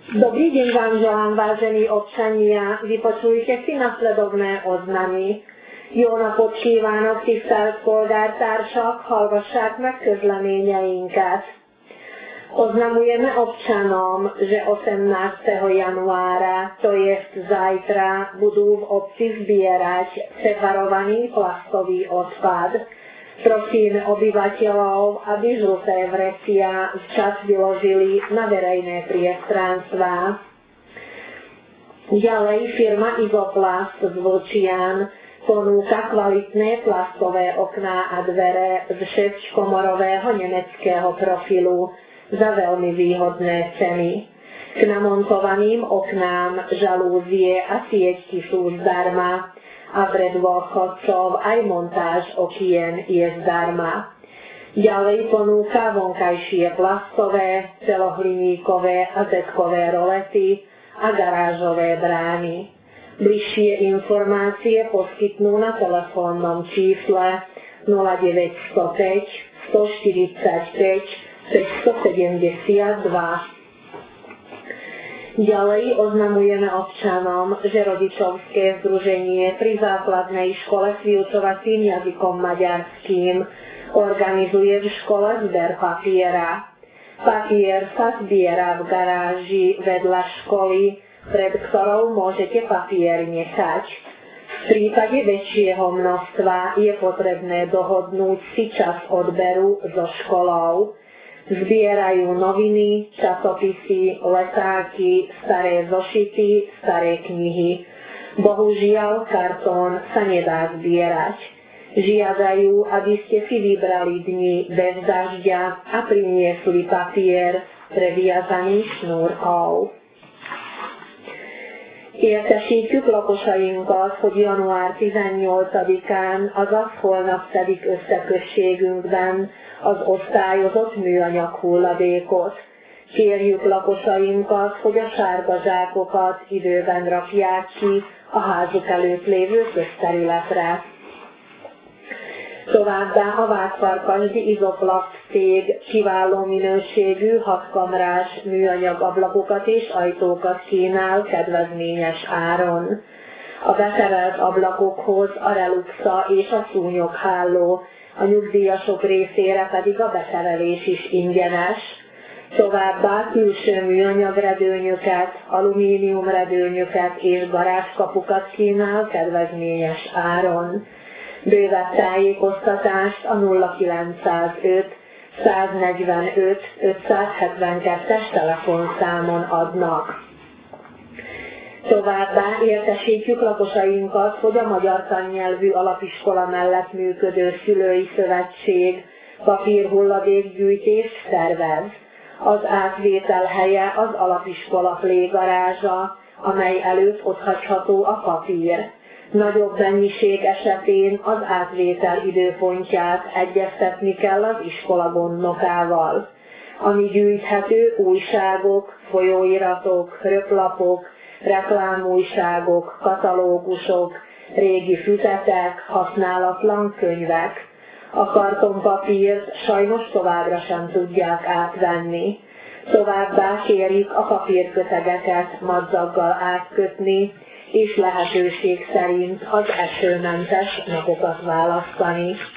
Dobrý deň vám želám, vážení občania, vypočujte si nasledovné oznamy. Jó napot kívánok, tisztelt polgártársak, hallgassák meg közleményeinket. Oznamujemy občanom, że 18 januára, to jest zajtra, budú v obci zbierať separovaný plastový odpad. Prosím obyvateľov, aby žlté vrecia včas vyložili na verejné priestranstvá. Ďalej firma Izoplast z Vlčian ponúka kvalitné plastové okná a dvere z 6-komorového nemeckého profilu za veľmi výhodné ceny. K namontovaným oknám žalúzie a sieťky sú zdarma a pre dôchodcov aj montáž okien je zdarma. Ďalej ponúka vonkajšie plastové, celohliníkové a zetkové rolety a garážové brány. Bližšie informácie poskytnú na telefónnom čísle 0905 145 572. Ďalej oznamujeme občanom, že rodičovské združenie pri základnej škole s vyučovacím jazykom maďarským organizuje v škole zber papiera. Papier sa zbiera v garáži vedľa školy, pred ktorou môžete papier nechať. V prípade väčšieho množstva je potrebné dohodnúť si čas odberu so školou. Zbierajú noviny, časopisy, letáky, staré zošity, staré knihy. Bohužiaľ, kartón sa nedá zbierať. Žiadajú, aby ste si vybrali dni bez dažďa a priniesli papier previazaný šnúrkou. Értesítjük lakosainkat, hogy január 18-án, azaz holnap szedik összeközségünkben az osztályozott műanyag hulladékot. Kérjük lakosainkat, hogy a sárga zsákokat időben rakják ki a házuk előtt lévő közterületre. Továbbá a Vádfarkasdi Izoplast cég kiváló minőségű 6 kamrás műanyag ablakokat és ajtókat kínál kedvezményes áron. A beszerelt ablakokhoz a reluxa és a szúnyogháló, a nyugdíjasok részére pedig a beszerelés is ingyenes. Továbbá külső műanyag redőnyöket, alumínium redőnyöket és garázskapukat kínál kedvezményes áron. Bővebb tájékoztatást a 0905 145 572-es telefonszámon adnak. Továbbá értesítjük lakosainkat, hogy a magyar tannyelvű alapiskola mellett működő szülői szövetség papírhulladékgyűjtést szervez. Az átvétel helye az alapiskola plégarázsa, amely előtt otthagyható a papír. Nagyobb mennyiség esetén az átvétel időpontját egyeztetni kell az iskola gondnokával. Ami gyűjthető újságok, folyóiratok, röplapok, reklámújságok, katalógusok, régi füzetek, használatlan könyvek. A kartonpapírt sajnos továbbra sem tudják átvenni. Továbbá kérjük a papírkötegeket madzaggal átkötni, és lehetőség szerint az esőmentes napokat választani.